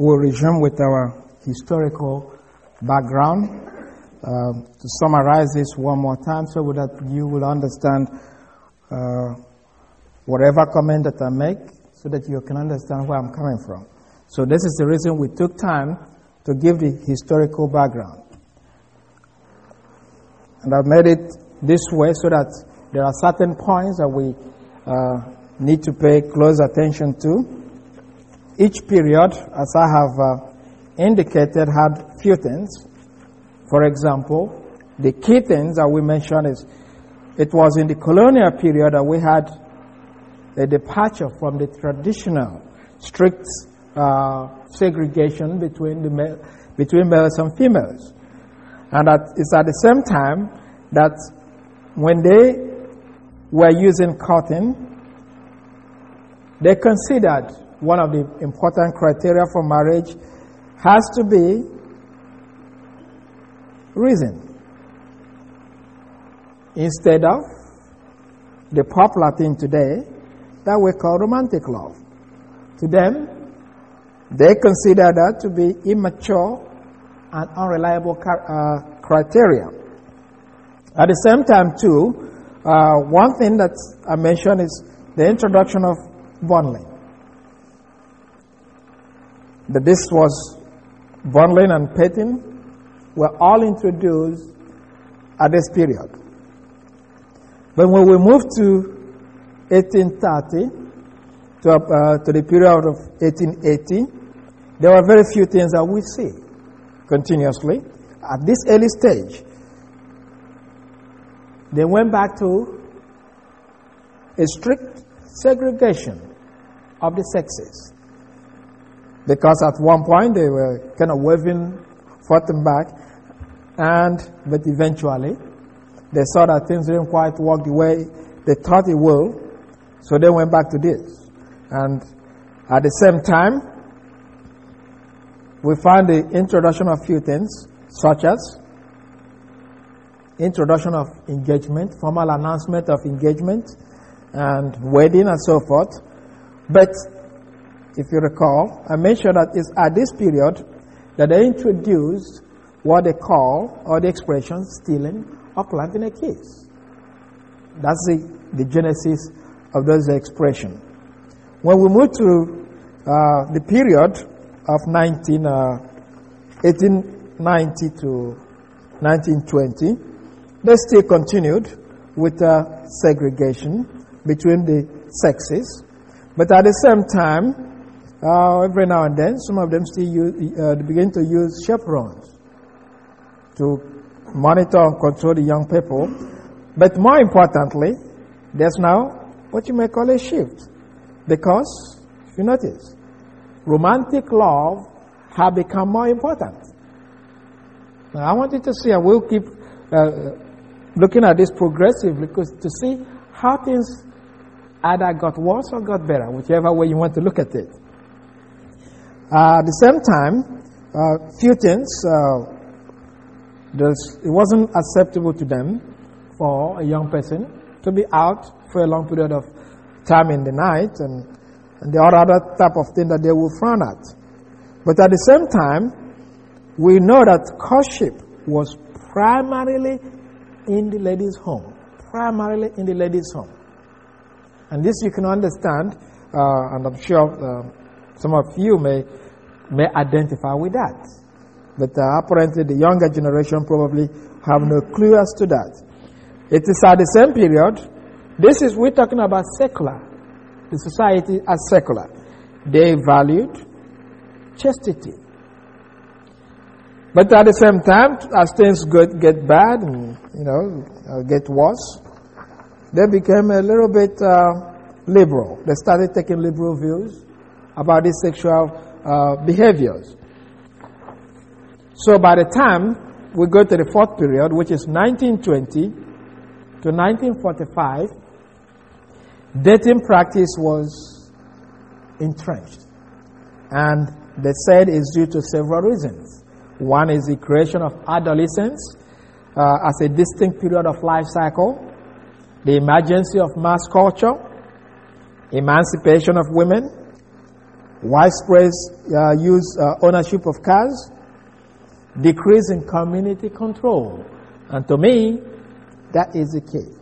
We'll resume with our historical background. To summarize this one more time so that you will understand whatever comment that I make so that you can understand where I'm coming from. So this is the reason we took time to give the historical background. And I've made it this way so that there are certain points that we need to pay close attention to. Each period, as I have indicated, had few things. For example, the key things that we mentioned is it was in the colonial period that we had a departure from the traditional strict segregation between males and females. And that it's at the same time that when they were using cotton, they considered one of the important criteria for marriage has to be reason, instead of the popular thing today that we call romantic love. To them, they consider that to be immature and unreliable criteria. At the same time, too, one thing that I mentioned is the introduction of bundling. That this was bundling and petting were all introduced at this period. But when we moved to 1830 to the period of 1880, there were very few things that we see continuously. At this early stage, they went back to a strict segregation of the sexes. Because at one point they were kind of waving forth and back, but eventually they saw that things didn't quite work the way they thought it would, so they went back to this. And at the same time, we find the introduction of few things, such as introduction of engagement, formal announcement of engagement, and wedding and so forth. But if you recall, I mentioned that it's at this period that they introduced what they call, or the expression, stealing or planting a kiss. That's the genesis of those expressions. When we move to the period of 1890 to 1920, they still continued with segregation between the sexes. But at the same time, every now and then, some of them still begin to use chaperones to monitor and control the young people. But more importantly, there's now what you may call a shift. Because, if you notice, romantic love have become more important. Now, I want you to see, I will keep looking at this progressively to see how things either got worse or got better, whichever way you want to look at it. At the same time, few things, it wasn't acceptable to them for a young person to be out for a long period of time in the night, and the other type of thing that they will frown at. But at the same time, we know that courtship was primarily in the lady's home. Primarily in the lady's home. And this you can understand, and I'm sure some of you may identify with that. But apparently the younger generation probably have no clue as to that. It is at the same period, we're talking about secular. The society as secular. They valued chastity. But at the same time, as things get bad and, get worse, they became a little bit liberal. They started taking liberal views about these sexual behaviors. So by the time we go to the fourth period, which is 1920 to 1945, dating practice was entrenched. And they said it's due to several reasons. One is the creation of adolescence as a distinct period of life cycle, the emergence of mass culture, emancipation of women, widespread ownership of cars, decrease in community control. And to me, that is the key.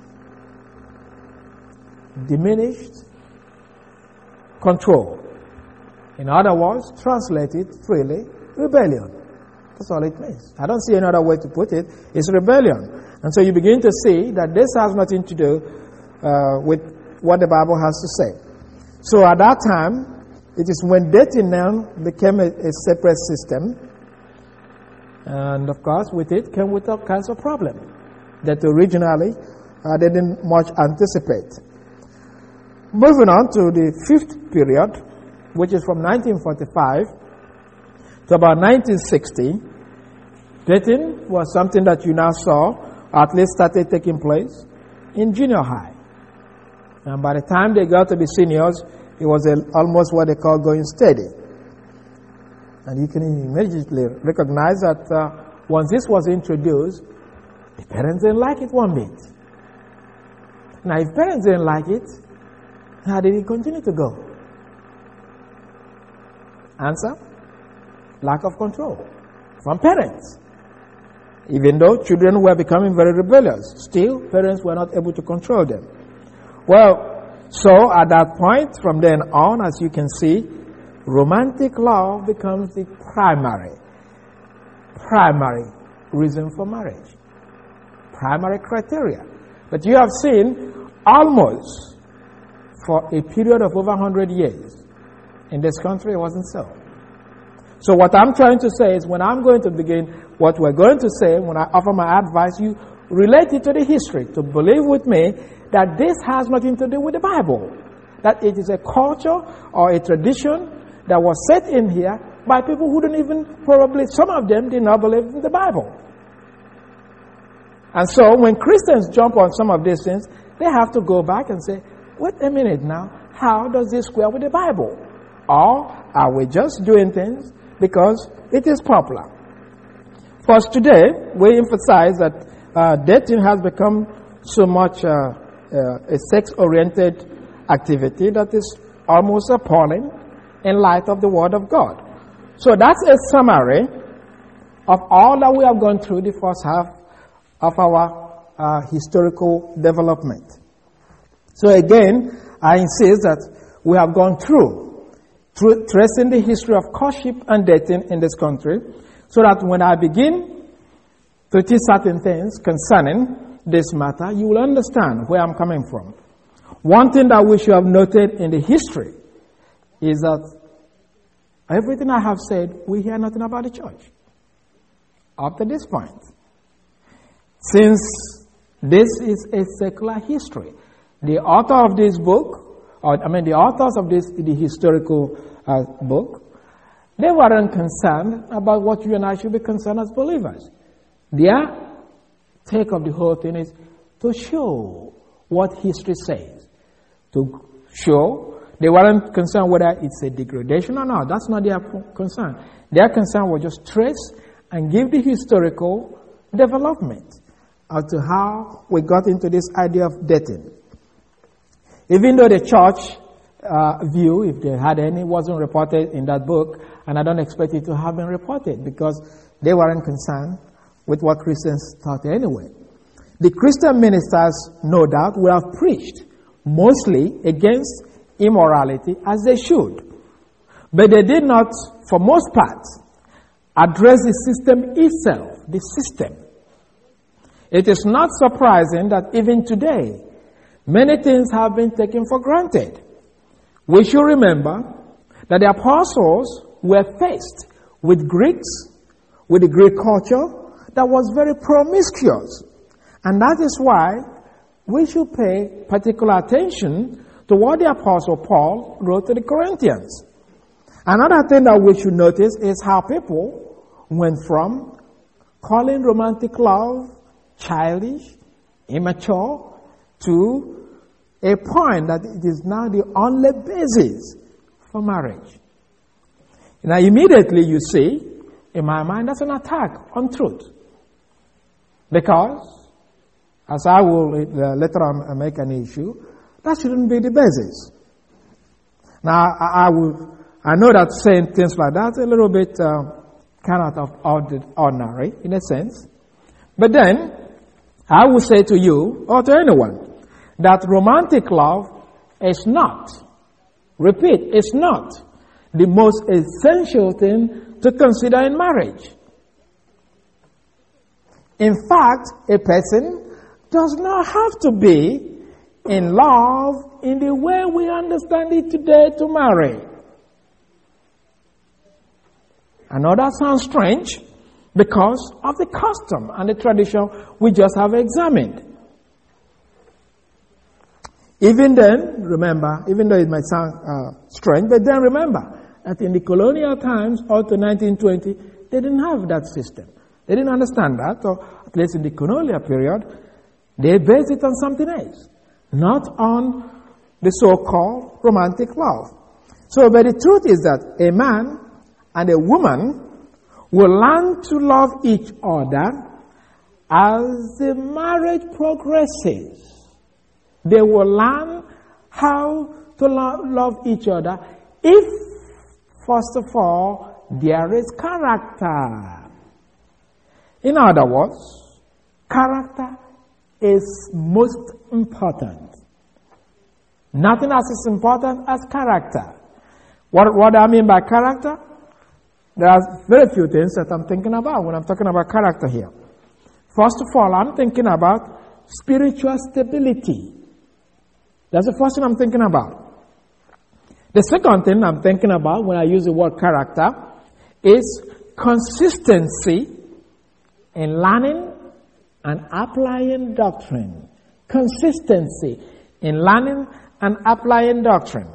Diminished control. In other words, translated freely, rebellion. That's all it means. I don't see any other way to put it. It's rebellion. And so you begin to see that this has nothing to do with what the Bible has to say. So at that time, it is when dating now became a separate system. And of course, with it came with all kinds of problems that originally they didn't much anticipate. Moving on to the fifth period, which is from 1945 to about 1960, dating was something that you now saw, at least started taking place in junior high. And by the time they got to be seniors, it was almost what they call going steady. And you can immediately recognize that once this was introduced, the parents didn't like it one bit. Now, if parents didn't like it, how did it continue to go? Answer: lack of control from parents. Even though children were becoming very rebellious, still parents were not able to control them. Well, so at that point, from then on, as you can see, romantic love becomes the primary reason for marriage, primary criteria. But you have seen almost for a period of over 100 years in this country, it wasn't so. So what I'm trying to say is, when I'm going to begin what we're going to say, when I offer my advice, you relate it to the history, to believe with me that this has nothing to do with the Bible, that it is a culture or a tradition that was set in here by people who don't even, probably some of them did not believe in the Bible. And so when Christians jump on some of these things, they have to go back and say, wait a minute now, how does this square with the Bible? Or are we just doing things because it is popular? First, today, we emphasize that dating has become so much a sex-oriented activity that is almost appalling in light of the Word of God. So that's a summary of all that we have gone through the first half of our historical development. So again, I insist that we have gone through tracing the history of courtship and dating in this country, so that when I begin to teach certain things concerning this matter, you will understand where I'm coming from. One thing that we should have noted in the history is that everything I have said, we hear nothing about the church up to this point. Since this is a secular history, the author of this book, the authors of the historical book, they weren't concerned about what you and I should be concerned as believers. Their take of the whole thing is to show what history says. To show, they weren't concerned whether it's a degradation or not. That's not their concern. Their concern was just trace and give the historical development as to how we got into this idea of dating. Even though the church view, if they had any, wasn't reported in that book, and I don't expect it to have been reported because they weren't concerned with what Christians taught anyway. The Christian ministers, no doubt, would have preached mostly against immorality, as they should. But they did not, for most part, address the system itself, the system. It is not surprising that even today, many things have been taken for granted. We should remember that the apostles were faced with Greeks, with the Greek culture that was very promiscuous. And that is why we should pay particular attention to what the apostle Paul wrote to the Corinthians. Another thing that we should notice is how people went from calling romantic love childish, immature, to a point that it is now the only basis for marriage. Now immediately you see, in my mind, that's an attack on truth. Because, as I will later on make an issue, that shouldn't be the basis. Now I will I know that saying things like that a little bit kind of ordinary in a sense. But then, I will say to you, or to anyone, that romantic love is not, repeat, it's not the most essential thing to consider in marriage. In fact, a person does not have to be in love in the way we understand it today to marry. I know that sounds strange because of the custom and the tradition we just have examined. Even then, remember, even though it might sound strange, but then remember that in the colonial times, up to 1920, they didn't have that system. They didn't understand that, or at least in the colonial period, they based it on something else, not on the so-called romantic love. So, but the truth is that a man and a woman will learn to love each other as the marriage progresses. They will learn how to love each other if, first of all, there is character. In other words, character is most important. Nothing else is important as character. What do I mean by character? There are very few things that I'm thinking about when I'm talking about character here. First of all, I'm thinking about spiritual stability. That's the first thing I'm thinking about. The second thing I'm thinking about when I use the word character is consistency in learning and applying doctrine. Consistency in learning and applying doctrine.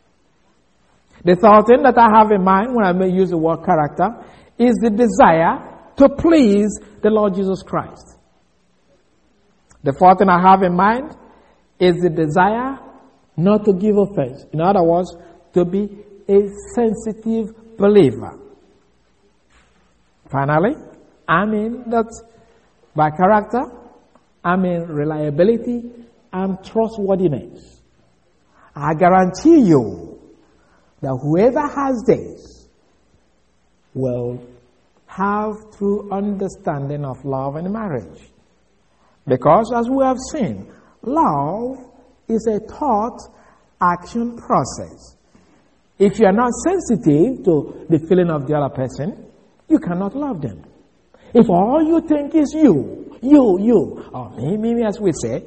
The third thing that I have in mind when I may use the word character is the desire to please the Lord Jesus Christ. The fourth thing I have in mind is the desire not to give offense. In other words, to be a sensitive believer. Finally, I mean that by character, I mean reliability and trustworthiness. I guarantee you that whoever has this will have true understanding of love and marriage. Because as we have seen, love is a thought action process. If you are not sensitive to the feeling of the other person, you cannot love them. If all you think is you, or me, as we say,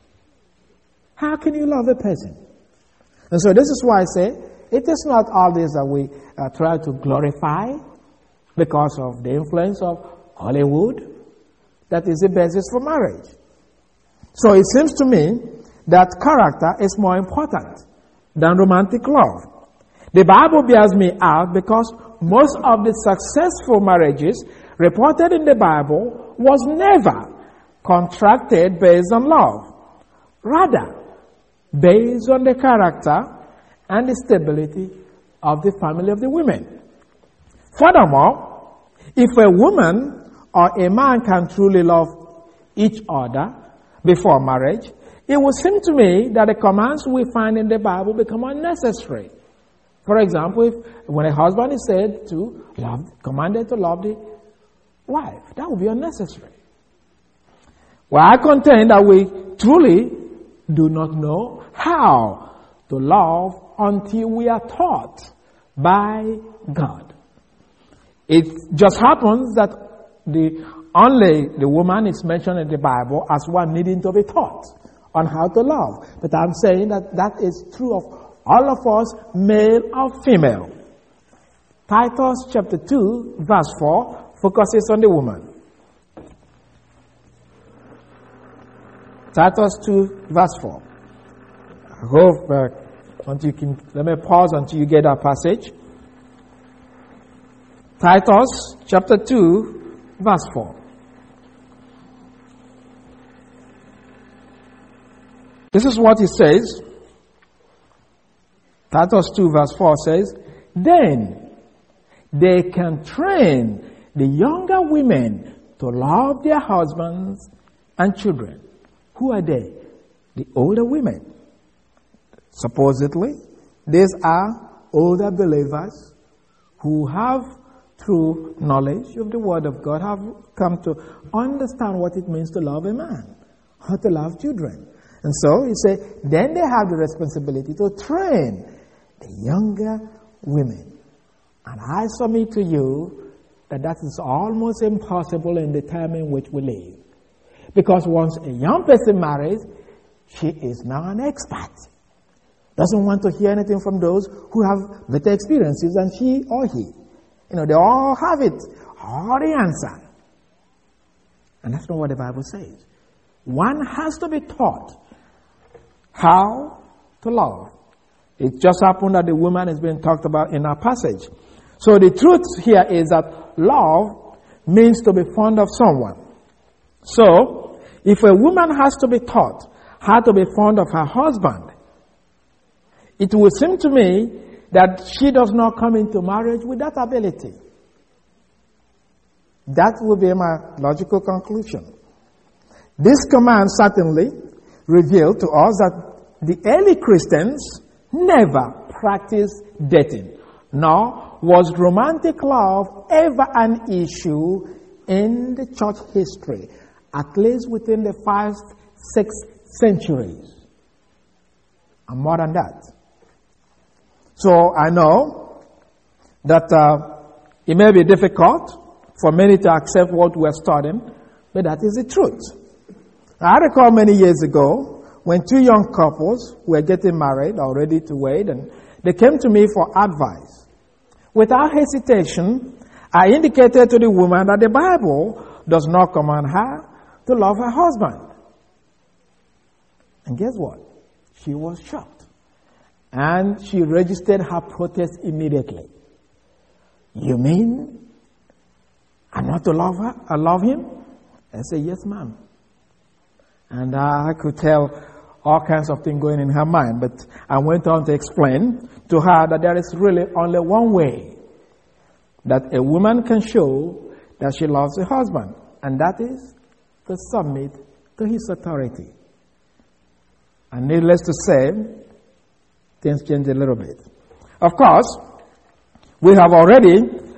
how can you love a person? And so this is why I say, it is not all this that we try to glorify because of the influence of Hollywood. That is the basis for marriage. So it seems to me that character is more important than romantic love. The Bible bears me out because most of the successful marriages reported in the Bible was never contracted based on love. Rather, based on the character and the stability of the family of the women. Furthermore, if a woman or a man can truly love each other before marriage, it would seem to me that the commands we find in the Bible become unnecessary. For example, when a husband is said to commanded to love the wife, that would be unnecessary. Well, I contend that we truly do not know how to love until we are taught by God. It just happens that only the woman is mentioned in the Bible as one needing to be taught on how to love. But I'm saying that is true of all of us, male or female. Titus chapter 2, verse 4, focuses on the woman. Titus 2, verse 4. I hope let me pause until you get that passage. Titus chapter 2, verse 4. This is what he says. Titus 2 verse 4 says, then they can train the younger women to love their husbands and children. Who are they? The older women. Supposedly, these are older believers who have, through knowledge of the Word of God, have come to understand what it means to love a man, how to love children. And so, you say, then they have the responsibility to train the younger women. And I submit to you that is almost impossible in the time in which we live. Because once a young person marries, she is now an expert. Doesn't want to hear anything from those who have better experiences than she or he. They all have it, all the answer. And that's not what the Bible says. One has to be taught how to love. It just happened that the woman is being talked about in our passage. So the truth here is that love means to be fond of someone. So, if a woman has to be taught how to be fond of her husband, it would seem to me that she does not come into marriage with that ability. That would be my logical conclusion. This command certainly revealed to us that the early Christians never practiced dating, nor was romantic love ever an issue in the church history, at least within the 5-6 centuries, and more than that. So I know that it may be difficult for many to accept what we're studying, but that is the truth. I recall many years ago when two young couples were getting married or ready to wed, and they came to me for advice. Without hesitation, I indicated to the woman that the Bible does not command her to love her husband. And guess what? She was shocked. And she registered her protest immediately. You mean I'm not to love her? I love him? I said, yes, ma'am. And I could tell all kinds of things going in her mind. But I went on to explain to her that there is really only one way that a woman can show that she loves her husband. And that is to submit to his authority. And needless to say, things change a little bit. Of course, we have already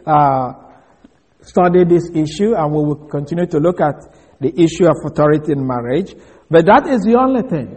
studied this issue, and we will continue to look at the issue of authority in marriage. But that is the only thing.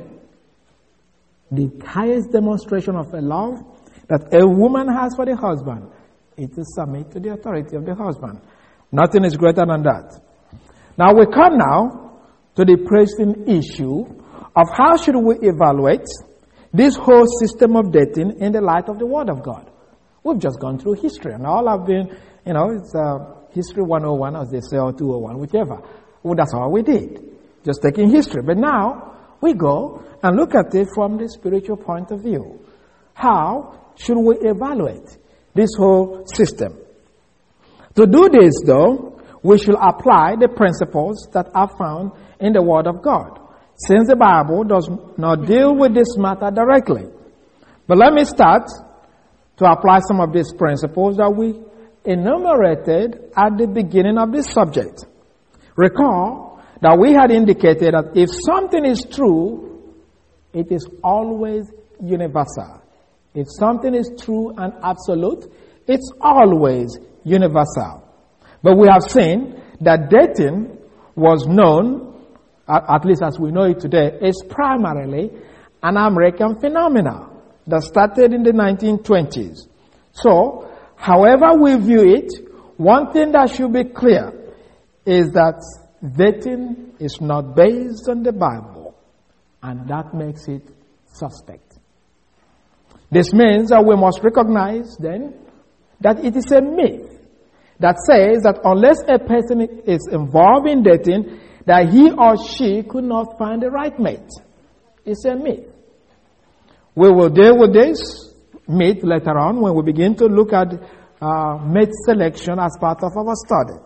The highest demonstration of a love that a woman has for the husband is to submit to the authority of the husband. Nothing is greater than that. Now we come now to the pressing issue of how should we evaluate this whole system of dating in the light of the Word of God. We've just gone through history, and all I've been, it's History 101, as they say, or 201, whichever. Well, that's all we did, just taking history. But now we go and look at it from the spiritual point of view. How should we evaluate this whole system? To do this, though, we should apply the principles that are found in the Word of God, since the Bible does not deal with this matter directly. But let me start to apply some of these principles that we enumerated at the beginning of this subject. Recall that we had indicated that if something is true, it is always universal. If something is true and absolute, it's always universal. But we have seen that dating was known, at least as we know it today, is primarily an American phenomenon that started in the 1920s. So, however we view it, one thing that should be clear is that dating is not based on the Bible, and that makes it suspect. This means that we must recognize then that it is a myth that says that unless a person is involved in dating, that he or she could not find the right mate. It's a myth. We will deal with this myth later on when we begin to look at mate selection as part of our study.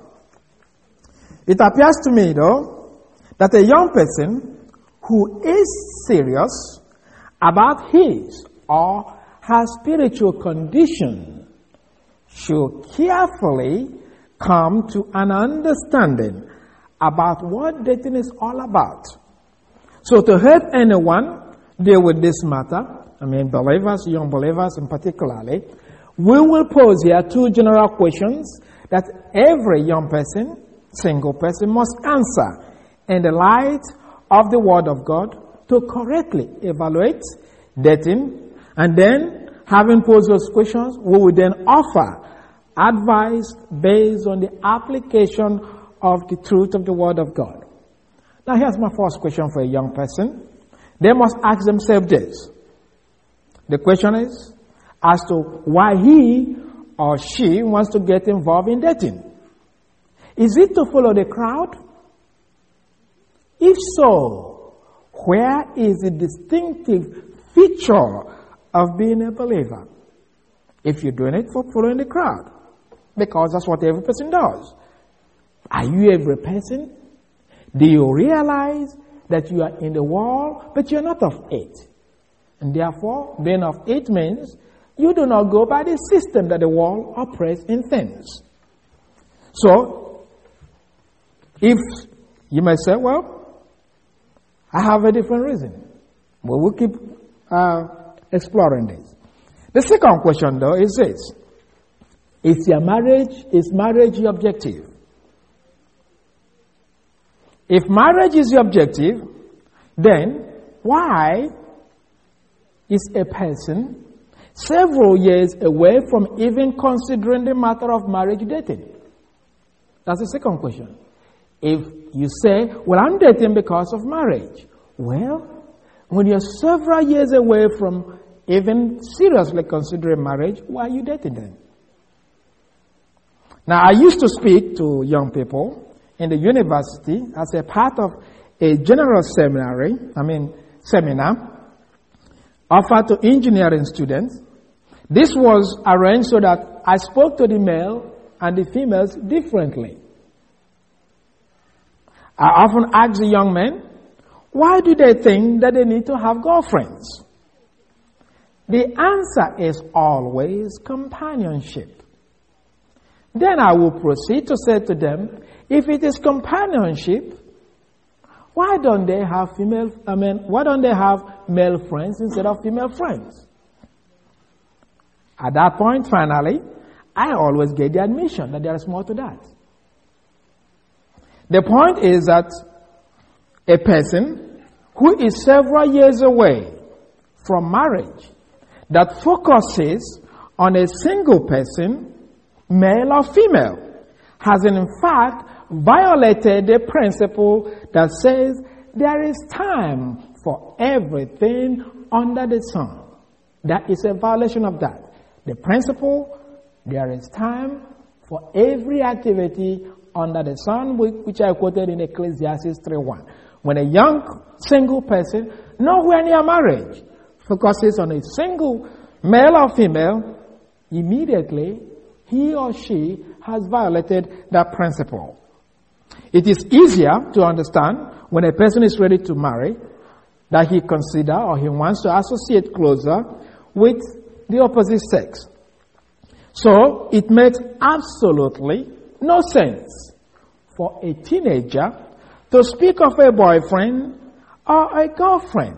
It appears to me, though, that a young person who is serious about his or her spiritual condition should carefully come to an understanding about what dating is all about. So to help anyone deal with this matter, believers, young believers in particularly, we will pose here two general questions that every young person, single person, must answer in the light of the Word of God to correctly evaluate dating. And then, having posed those questions, we will then offer advice based on the application of the truth of the Word of God. Now, here's my first question for a young person. They must ask themselves this. The question is as to why he or she wants to get involved in dating. Is it to follow the crowd? If so, where is the distinctive feature of being a believer? If you're doing it for following the crowd, because that's what every person does. Are you every person? Do you realize that you are in the world, but you're not of it? And therefore, being of it means you do not go by the system that the world operates in things. So, if you may say, well, I have a different reason. Well, we'll keep exploring this. The second question, though, is this. Is marriage your objective? If marriage is your objective, then why is a person several years away from even considering the matter of marriage dating? That's the second question. If you say, well, I'm dating because of marriage. Well, when you're several years away from even seriously considering marriage, why are you dating then? Now, I used to speak to young people in the university as a part of a general seminar offered to engineering students. This was arranged so that I spoke to the male and the females differently. I often ask the young men, why do they think that they need to have girlfriends? The answer is always companionship. Then I will proceed to say to them, if it is companionship, why don't they have male friends instead of female friends? At that point, finally, I always get the admission that there is more to that. The point is that a person who is several years away from marriage, that focuses on a single person, male or female, has in fact violated the principle that says there is time for everything under the sun. That is a violation of that. The principle, there is time for every activity under the sun, which I quoted in Ecclesiastes 3:1. When a young single person, nowhere near marriage, focuses on a single male or female, immediately he or she has violated that principle. It is easier to understand when a person is ready to marry that he considers or he wants to associate closer with the opposite sex. So it makes absolutely no sense for a teenager to speak of a boyfriend or a girlfriend,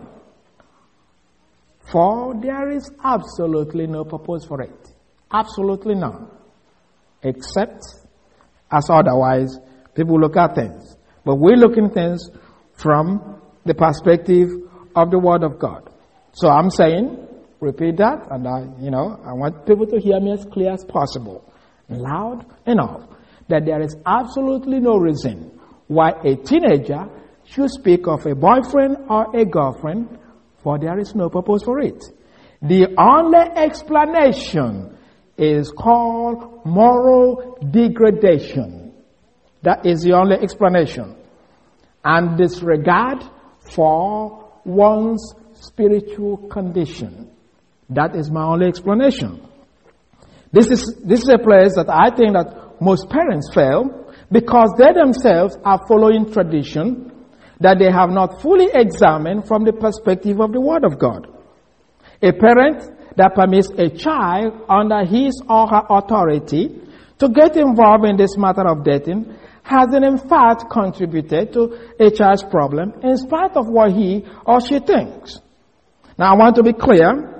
for there is absolutely no purpose for it. Absolutely none. Except as otherwise people look at things. But we look at things from the perspective of the Word of God. So I'm saying, repeat that, and I want people to hear me as clear as possible, loud enough, that there is absolutely no reason why a teenager should speak of a boyfriend or a girlfriend, for there is no purpose for it. The only explanation is called moral degradation. That is the only explanation. And disregard for one's spiritual condition. That is my only explanation. This is a place that I think that most parents fail because they themselves are following tradition that they have not fully examined from the perspective of the Word of God. A parent that permits a child under his or her authority to get involved in this matter of dating has in fact contributed to a child's problem in spite of what he or she thinks. Now I want to be clear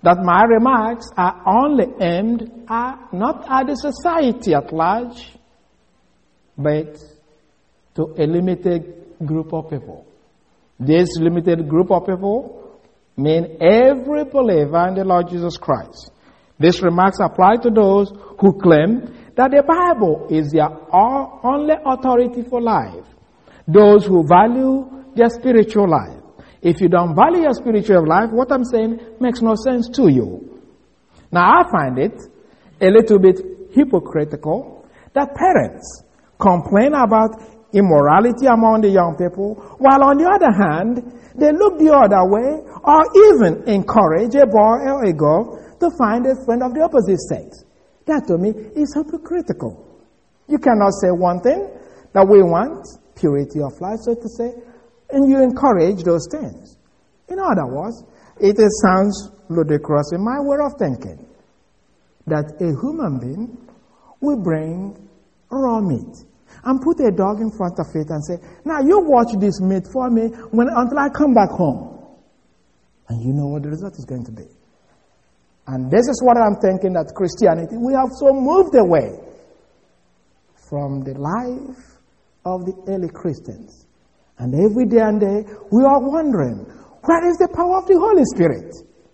that my remarks are only aimed at, not at the society at large, but to a limited group of people. This limited group of people mean every believer in the Lord Jesus Christ. These remarks apply to those who claim that the Bible is their only authority for life. Those who value their spiritual life. If you don't value your spiritual life, what I'm saying makes no sense to you. Now, I find it a little bit hypocritical that parents complain about immorality among the young people, while on the other hand, they look the other way or even encourage a boy or a girl to find a friend of the opposite sex. That to me is hypocritical. You cannot say one thing, that we want purity of life, so to say, and you encourage those things. In other words, it sounds ludicrous in my way of thinking that a human being will bring raw meat and put a dog in front of it and say, now you watch this meat for me until I come back home. And you know what the result is going to be. And this is what I'm thinking, that Christianity, we have so moved away from the life of the early Christians. And every day and day, we are wondering, where is the power of the Holy Spirit?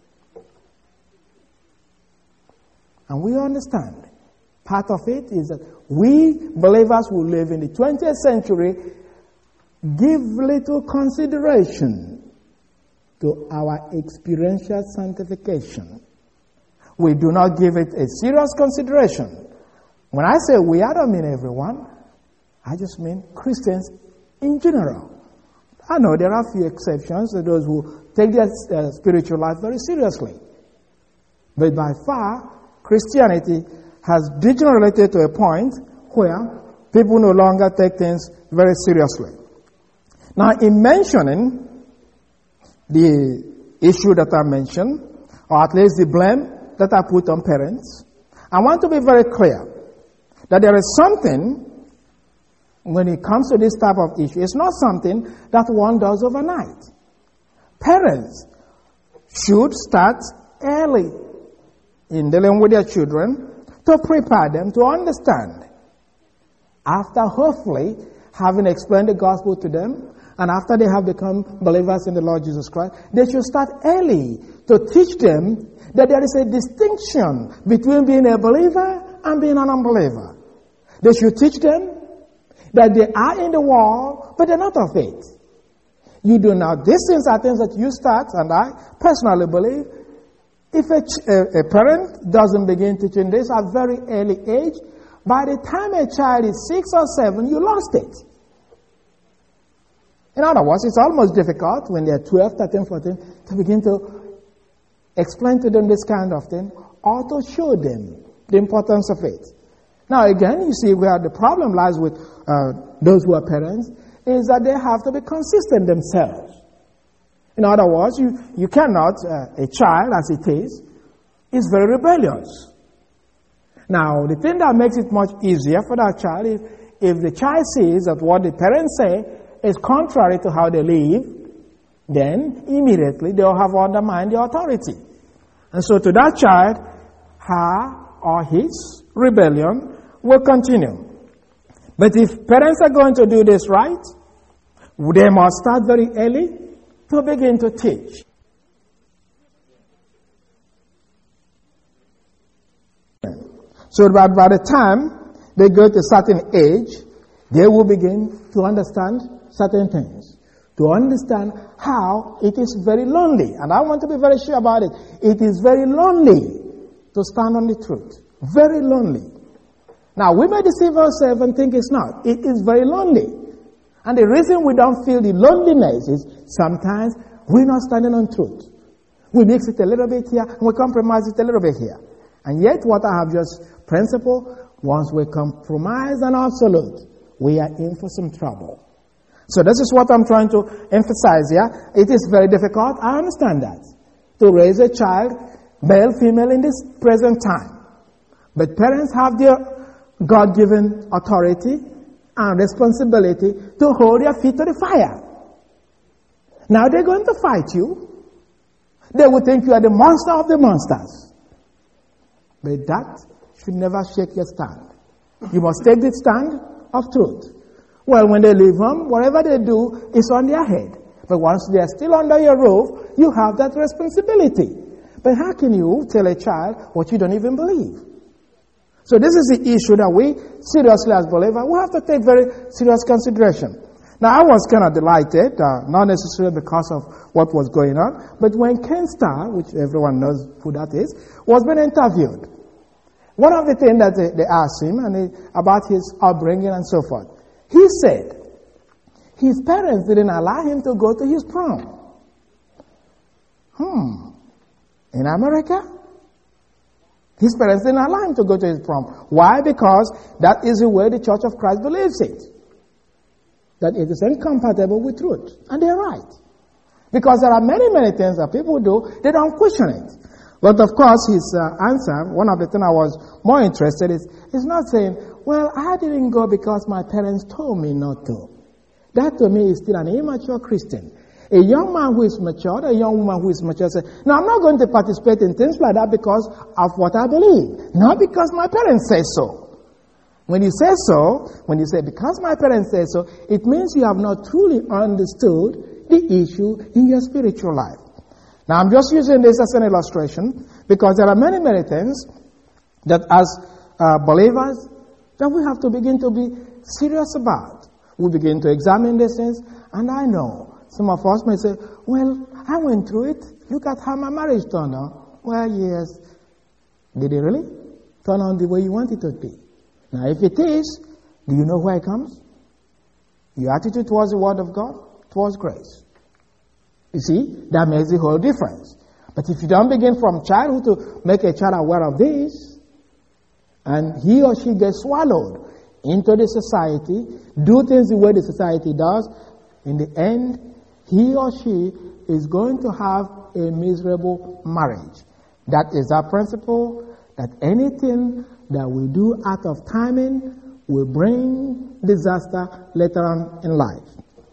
And we understand. Part of it is that we believers who live in the 20th century give little consideration to our experiential sanctification. We do not give it a serious consideration. When I say we, I don't mean everyone. I just mean Christians in general. I know there are a few exceptions, those who take their spiritual life very seriously. But by far, Christianity has degenerated to a point where people no longer take things very seriously. Now, in mentioning the issue that I mentioned, or at least the blame that I put on parents, I want to be very clear that there is something when it comes to this type of issue. It's not something that one does overnight. Parents should start early in dealing with their children to prepare them to understand. After hopefully having explained the gospel to them, and after they have become believers in the Lord Jesus Christ, they should start early to teach them that there is a distinction between being a believer and being an unbeliever. They should teach them that they are in the world, but they're not of it. You do not. These things are things that you start, and I personally believe, if a parent doesn't begin teaching this at very early age, by the time a child is 6 or 7, you lost it. In other words, it's almost difficult when they're 12, 13, 14 to begin to explain to them this kind of thing or to show them the importance of it. Now again, you see where the problem lies with those who are parents is that they have to be consistent themselves. In other words, you cannot, a child as it is very rebellious. Now, the thing that makes it much easier for that child is if the child sees that what the parents say is contrary to how they live, then immediately they'll have undermined the authority. And so to that child, her or his rebellion will continue. But if parents are going to do this right, they must start very early to begin to teach. So that by the time they go to a certain age, they will begin to understand certain things. To understand how it is very lonely. And I want to be very sure about it. It is very lonely to stand on the truth. Very lonely. Now, we may deceive ourselves and think it's not. It is very lonely. And the reason we don't feel the loneliness is sometimes we're not standing on truth. We mix it a little bit here and we compromise it a little bit here. And yet what I have just principle, once we compromise an absolute, we are in for some trouble. So this is what I'm trying to emphasize here. It is very difficult, I understand that, to raise a child, male, female, in this present time. But parents have their God-given authority and responsibility to hold their feet to the fire. Now they're going to fight you. They will think you are the monster of the monsters. But that should never shake your stand. You must take the stand of truth. Well, when they leave home, whatever they do is on their head. But once they are still under your roof, you have that responsibility. But how can you tell a child what you don't even believe? So this is the issue that we seriously as believers, we have to take very serious consideration. Now I was kind of delighted, not necessarily because of what was going on, but when Ken Starr, which everyone knows who that is, was being interviewed. One of the things that they asked him about his upbringing and so forth, he said his parents didn't allow him to go to his prom. In America? His parents didn't allow him to go to his prom. Why? Because that is the way the Church of Christ believes it. That it is incompatible with truth. And they're right. Because there are many, many things that people do, they don't question it. But of course, his answer, one of the things I was more interested in, is not saying, well, I didn't go because my parents told me not to. That to me is still an immature Christian. A young man who is mature, a young woman who is mature says, no, I'm not going to participate in things like that because of what I believe. Not because my parents say so. When you say so, when you say because my parents say so, it means you have not truly understood the issue in your spiritual life. Now I'm just using this as an illustration because there are many, many things that as believers that we have to begin to be serious about. We begin to examine these things, and I know some of us may say, well, I went through it. Look at how my marriage turned out. Well, yes. Did it really turn out the way you want it to be? Now, if it is, do you know where it comes? Your attitude towards the Word of God, towards grace. You see, that makes the whole difference. But if you don't begin from childhood to make a child aware of this, and he or she gets swallowed into the society, do things the way the society does, in the end, he or she is going to have a miserable marriage. That is our principle, that anything that we do out of timing will bring disaster later on in life.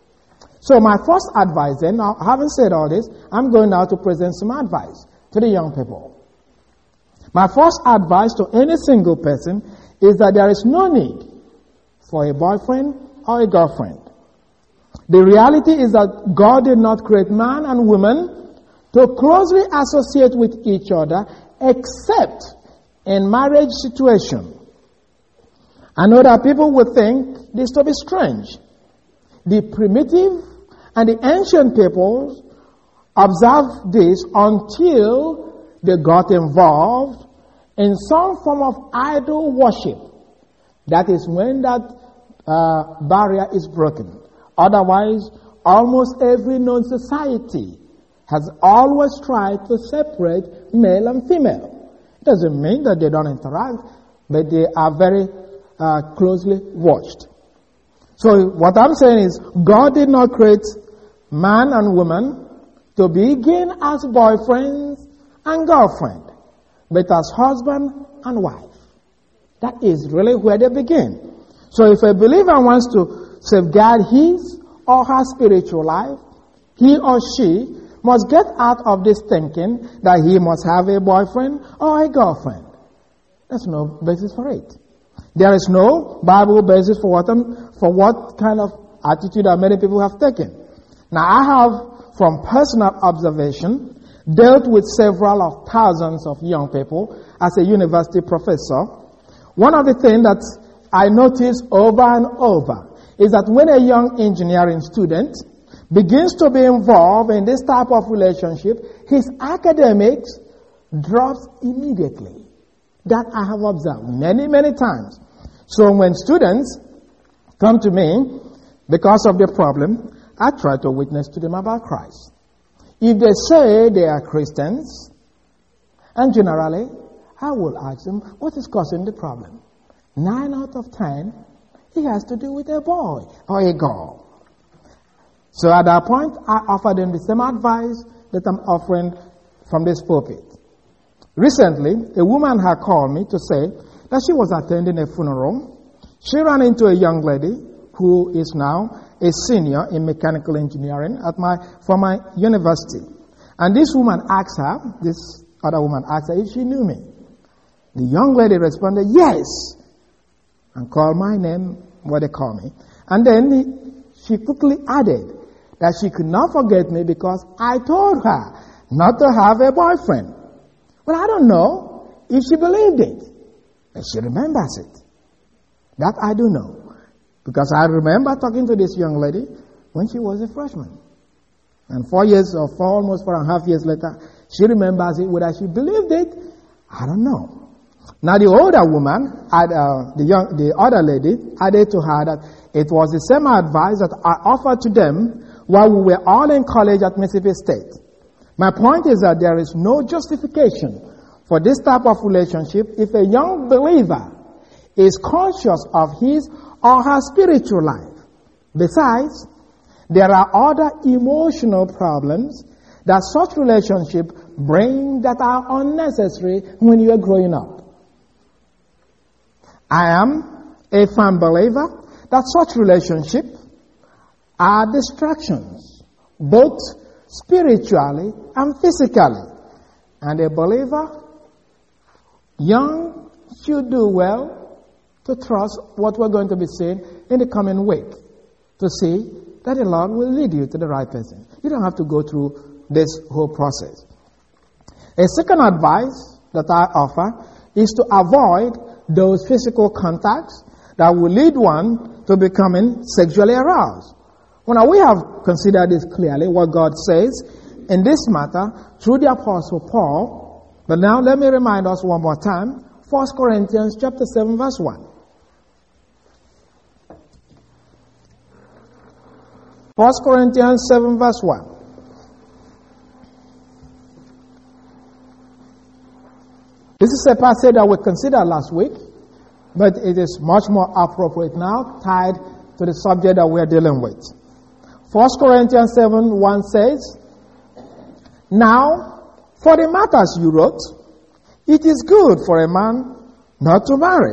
So my first advice then, now having said all this, I'm going now to present some advice to the young people. My first advice to any single person is that there is no need for a boyfriend or a girlfriend. The reality is that God did not create man and woman to closely associate with each other except in marriage situation. I know that people would think this to be strange. The primitive and the ancient peoples observed this until they got involved in some form of idol worship. That is when that barrier is broken. Otherwise, almost every known society has always tried to separate male and female. It doesn't mean that they don't interact, but they are very closely watched. So what I'm saying is, God did not create man and woman to begin as boyfriends and girlfriend, but as husband and wife. That is really where they begin. So if a believer wants to safeguard his or her spiritual life, he or she must get out of this thinking that he must have a boyfriend or a girlfriend. There's no basis for it. There is no Bible basis for what kind of attitude that many people have taken. Now I have, from personal observation, dealt with several of thousands of young people as a university professor. One of the things that I notice over and over is that when a young engineering student begins to be involved in this type of relationship, his academics drops immediately. That I have observed many, many times. So when students come to me because of their problem, I try to witness to them about Christ. If they say they are Christians, and generally, I will ask them, what is causing the problem? 9 out of 10, it has to do with a boy or a girl. So at that point, I offer them the same advice that I'm offering from this pulpit. Recently, a woman had called me to say that she was attending a funeral. She ran into a young lady who is now a senior in mechanical engineering at my university. And this other woman asked her if she knew me. The young lady responded, yes, and called my name, what they call me. And then she quickly added that she could not forget me because I told her not to have a boyfriend. Well, I don't know if she believed it, but she remembers it. That I do know, because I remember talking to this young lady when she was a freshman. And almost 4.5 years later, she remembers it. Whether she believed it, I don't know. Now the older woman, the other lady, added to her that it was the same advice that I offered to them while we were all in college at Mississippi State. My point is that there is no justification for this type of relationship if a young believer is conscious of his or her spiritual life. Besides, there are other emotional problems that such relationship bring that are unnecessary when you are growing up. I am a firm believer that such relationships are distractions, both spiritually and physically. And a believer, young, should do well to trust what we're going to be saying in the coming week, to see that the Lord will lead you to the right person. You don't have to go through this whole process. A second advice that I offer is to avoid those physical contacts that will lead one to becoming sexually aroused. Well, now we have considered this clearly, what God says in this matter through the Apostle Paul. But now let me remind us one more time, 1 Corinthians chapter 7 verse 1. 1 Corinthians 7 verse 1. This is a passage that we considered last week, but it is much more appropriate now, tied to the subject that we are dealing with. 1 Corinthians 7 1 says, now, for the matters you wrote, it is good for a man not to marry.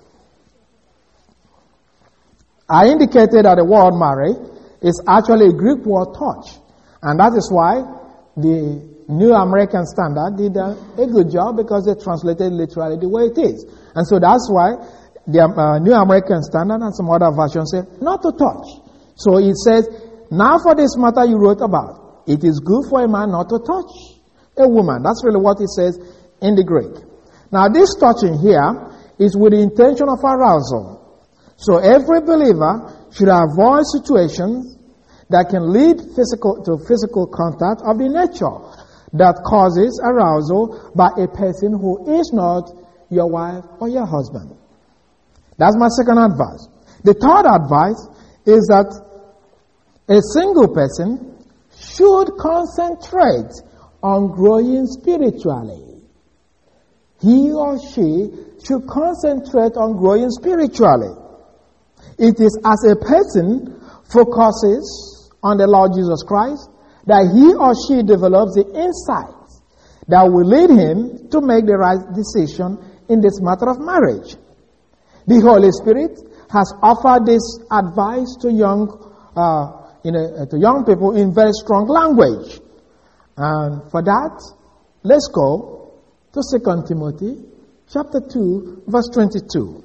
I indicated that the word marry is actually a Greek word touch, and that is why the New American Standard did a good job, because they translated literally the way it is. And so that's why the New American Standard and some other versions say not to touch. So it says, now for this matter you wrote about, it is good for a man not to touch a woman. That's really what it says in the Greek. Now this touching here is with the intention of arousal. So every believer should avoid situations that can lead to physical contact of the nature that causes arousal by a person who is not your wife or your husband. That's my second advice. The third advice is that a single person should concentrate on growing spiritually. He or she should concentrate on growing spiritually. It is as a person focuses on the Lord Jesus Christ that he or she develops the insights that will lead him to make the right decision in this matter of marriage. The Holy Spirit has offered this advice to young people in very strong language. And for that, let's go to 2 Timothy chapter 2, verse 22.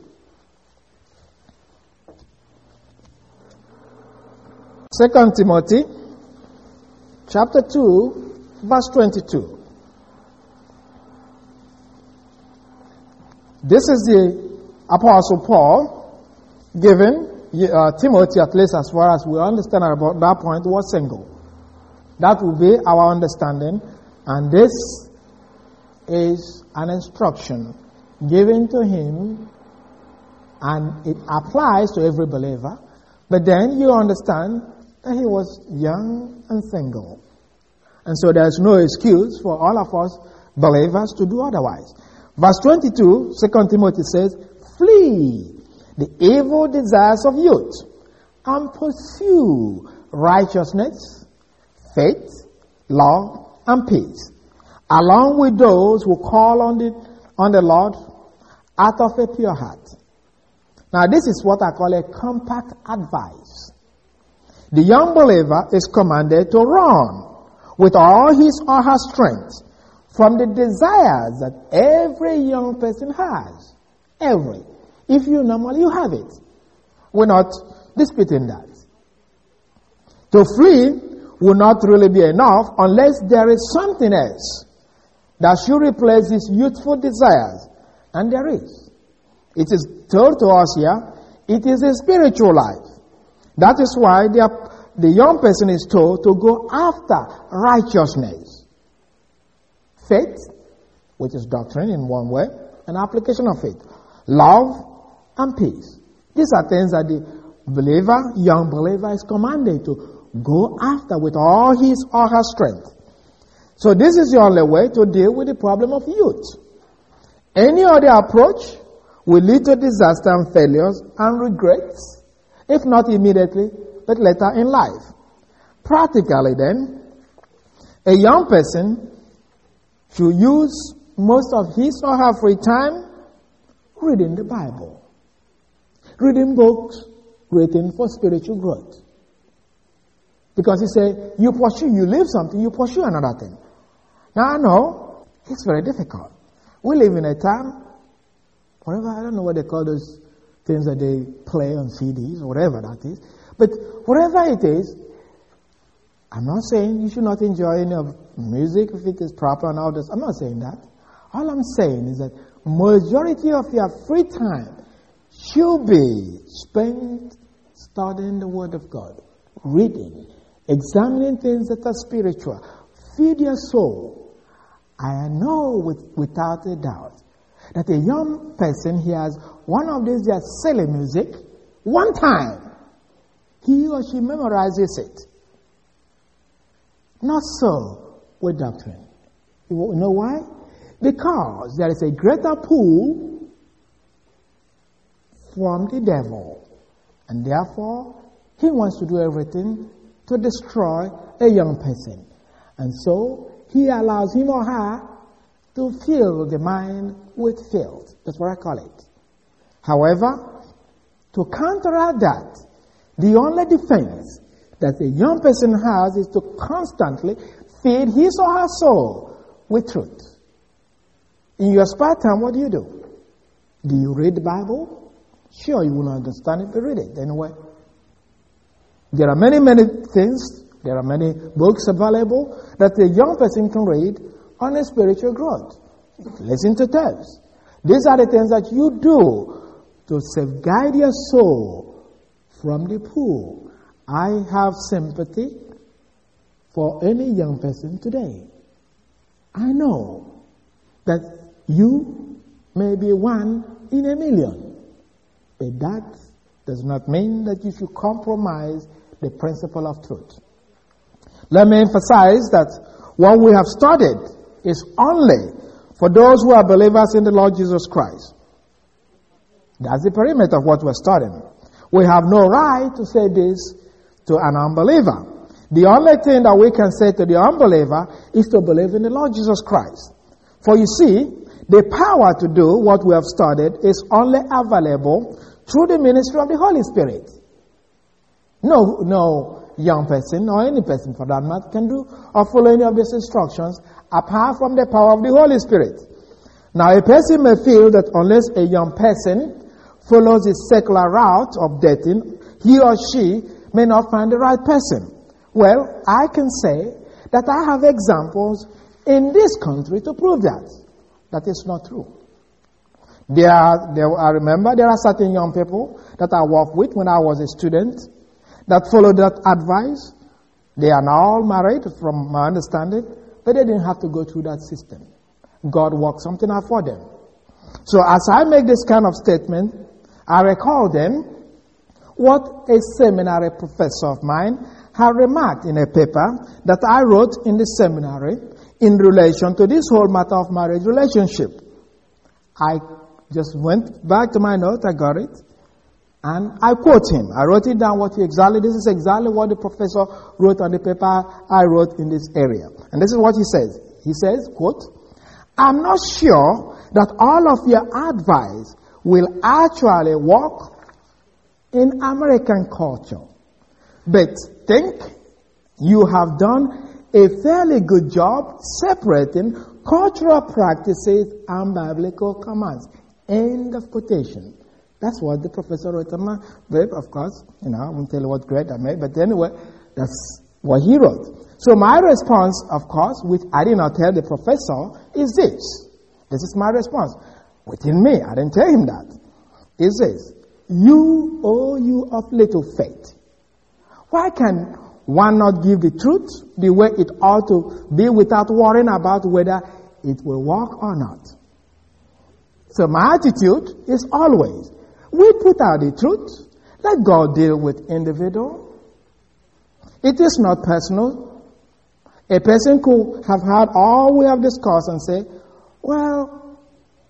2 Timothy chapter 2, verse 22. This is the Apostle Paul giving Timothy, at least as far as we understand about that point, was single. That will be our understanding, and this is an instruction given to him, and it applies to every believer. But then you understand that he was young and single. And so there's no excuse for all of us believers to do otherwise. Verse 22, 2 Timothy says, flee the evil desires of youth and pursue righteousness, faith, love, and peace, along with those who call on the Lord out of a pure heart. Now this is what I call a compact advice. The young believer is commanded to run with all his or her strength from the desires that every young person has. Every. If you normally, you have it. We're not disputing that. To flee will not really be enough unless there is something else that should replace these youthful desires. And there is. It is told to us here, it is a spiritual life. That is why the young person is told to go after righteousness. Faith, which is doctrine in one way, an application of faith. Love and peace. These are things that the believer, young believer, is commanded to go after with all his or her strength. So this is the only way to deal with the problem of youth. Any other approach will lead to disaster and failures and regrets, if not immediately, but later in life. Practically then, a young person should use most of his or her free time reading the Bible, reading books written for spiritual growth. Because he said, you leave something, you pursue another thing. Now I know, it's very difficult. We live in a time, whatever, I don't know what they call those things that they play on CDs or whatever that is. But whatever it is, I'm not saying you should not enjoy any of music if it is proper and all this. I'm not saying that. All I'm saying is that majority of your free time should be spent studying the Word of God, reading, examining things that are spiritual. Feed your soul. I know without a doubt that a young person hears one of these just silly music one time, he or she memorizes it. Not so with doctrine. You know why? Because there is a greater pull from the devil, and therefore he wants to do everything to destroy a young person. And so he allows him or her to fill the mind with filth. That's what I call it. However, to counteract that, the only defense that a young person has is to constantly feed his or her soul with truth. In your spare time, what do? Do you read the Bible? Sure, you will not understand it, but read it anyway. There are many things, there are many books available that a young person can read on a spiritual growth. Listen to tapes. These are the things that you do to safeguard your soul from the pool. I have sympathy for any young person today. I know that you may be one in a million, but that does not mean that you should compromise the principle of truth. Let me emphasize that what we have studied is only for those who are believers in the Lord Jesus Christ. That's the perimeter of what we're studying. We have no right to say this to an unbeliever. The only thing that we can say to the unbeliever is to believe in the Lord Jesus Christ. For you see, the power to do what we have studied is only available through the ministry of the Holy Spirit. No young person or any person for that matter can do or follow any of these instructions apart from the power of the Holy Spirit. Now a person may feel that unless a young person follows the secular route of dating, he or she may not find the right person. Well, I can say that I have examples in this country to prove that. That is not true. I remember there are certain young people that I worked with when I was a student that followed that advice. They are now all married from my understanding, but they didn't have to go through that system. God worked something out for them. So as I make this kind of statement, I recall then what a seminary professor of mine had remarked in a paper that I wrote in the seminary in relation to this whole matter of marriage relationship. I just went back to my note, I got it, and I quote him. I wrote it down this is exactly what the professor wrote on the paper I wrote in this area. And this is what he says. He says, quote, "I'm not sure that all of your advice will actually work in American culture, but think you have done a fairly good job separating cultural practices and biblical commands. End of quotation. That's what the professor wrote on my web, of course. I won't tell you what grade I made, but anyway, that's what he wrote. So my response, of course, which I did not tell the professor, is this. This is my response. Within me, I didn't tell him that. Is this. You, oh you of little faith. Why can one not give the truth the way it ought to be without worrying about whether it will work or not? So my attitude is always, we put out the truth. Let God deal with individual. It is not personal. A person could have heard all we have discussed and say, well,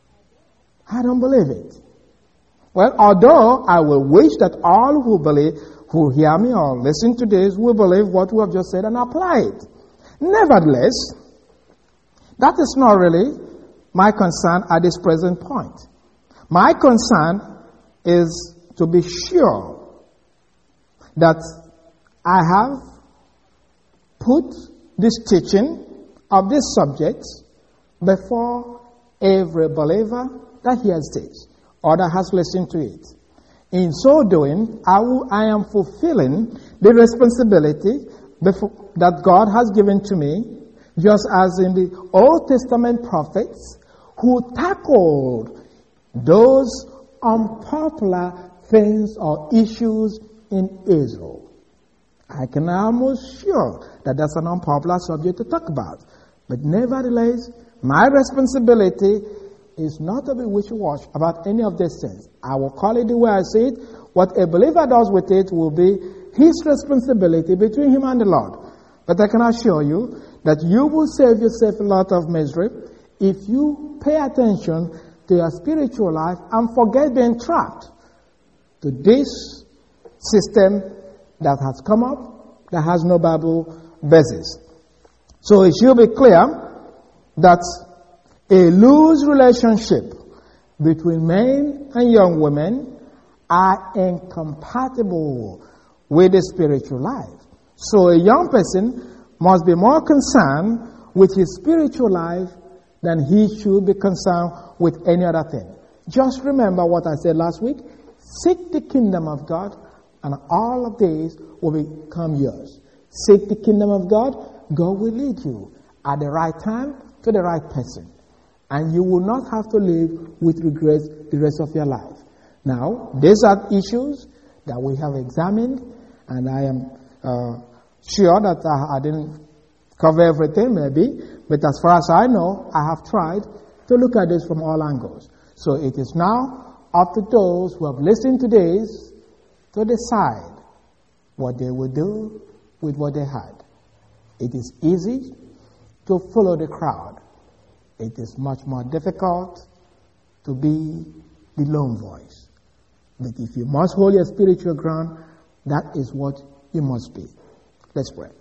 I don't believe it. Well, although I will wish that all who hear me or listen to this will believe what we have just said and apply it. Nevertheless, that is not really my concern at this present point. My concern is to be sure that I have put this teaching of this subject before every believer that hears this or that has listened to it. In so doing, I am fulfilling the responsibility that God has given to me, just as in the Old Testament prophets who tackled those unpopular things or issues in Israel. I can almost sure that that's an unpopular subject to talk about. But nevertheless, my responsibility is not to be wishy-washy about any of these things. I will call it the way I see it. What a believer does with it will be his responsibility between him and the Lord. But I can assure you that you will save yourself a lot of misery if you pay attention to your spiritual life and forget being trapped to this system that has come up that has no Bible basis. So it should be clear that a loose relationship between men and young women are incompatible with the spiritual life. So a young person must be more concerned with his spiritual life than he should be concerned with any other thing. Just remember what I said last week. Seek the kingdom of God, and all of these will become yours. Seek the kingdom of God, God will lead you at the right time to the right person. And you will not have to live with regrets the rest of your life. Now, these are issues that we have examined, and I am sure that I didn't cover everything, maybe, but as far as I know, I have tried to look at this from all angles. So it is now up to those who have listened to this to decide what they will do with what they had. It is easy to follow the crowd. It is much more difficult to be the lone voice. But if you must hold your spiritual ground, that is what you must be. Let's pray.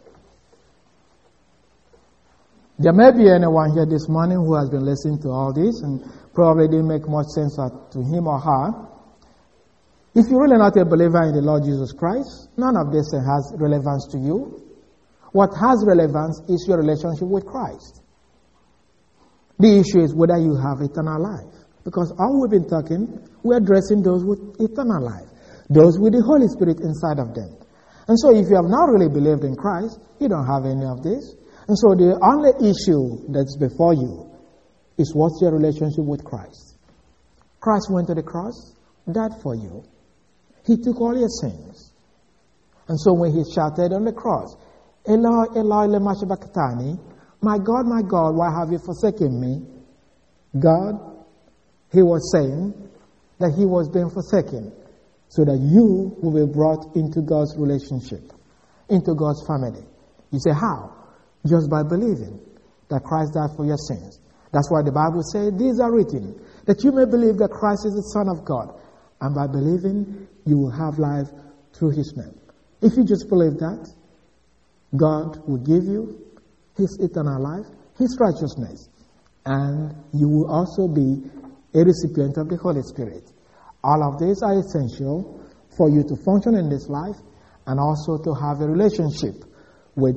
There may be anyone here this morning who has been listening to all this and probably didn't make much sense to him or her. If you're really not a believer in the Lord Jesus Christ, none of this has relevance to you. What has relevance is your relationship with Christ. The issue is whether you have eternal life. Because all we've been talking, we're addressing those with eternal life. Those with the Holy Spirit inside of them. And so if you have not really believed in Christ, you don't have any of this. And so the only issue that's before you is what's your relationship with Christ. Christ went to the cross, died for you. He took all your sins. And so when he shouted on the cross, Eloi, Eloi, lema sabachthani, my God, why have you forsaken me? God, he was saying that he was being forsaken so that you will be brought into God's relationship, into God's family. You say, how? Just by believing that Christ died for your sins. That's why the Bible says, these are written, that you may believe that Christ is the Son of God. And by believing, you will have life through his name. If you just believe that, God will give you his eternal life, his righteousness, and you will also be a recipient of the Holy Spirit. All of these are essential for you to function in this life and also to have a relationship with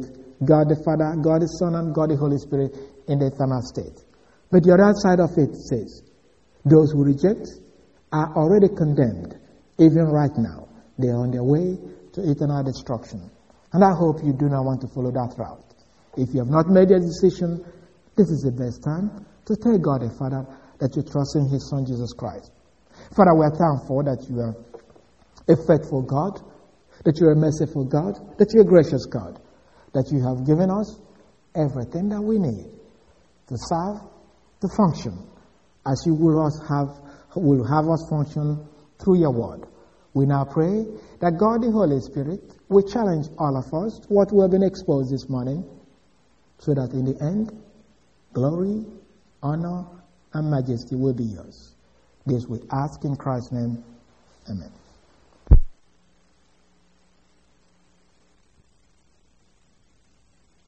God the Father, God the Son, and God the Holy Spirit in the eternal state. But the other side of it says, those who reject are already condemned. Even right now, they are on their way to eternal destruction. And I hope you do not want to follow that route. If you have not made a decision, this is the best time to tell God the Father that you trust in His Son, Jesus Christ. Father, we are thankful that you are a faithful God, that you are a merciful God, that you are a gracious God, that you have given us everything that we need to serve, to function, as you will have us function through your word. We now pray that God the Holy Spirit will challenge all of us to what we have been exposed this morning, so that in the end, glory, honor, and majesty will be yours. This we ask in Christ's name. Amen.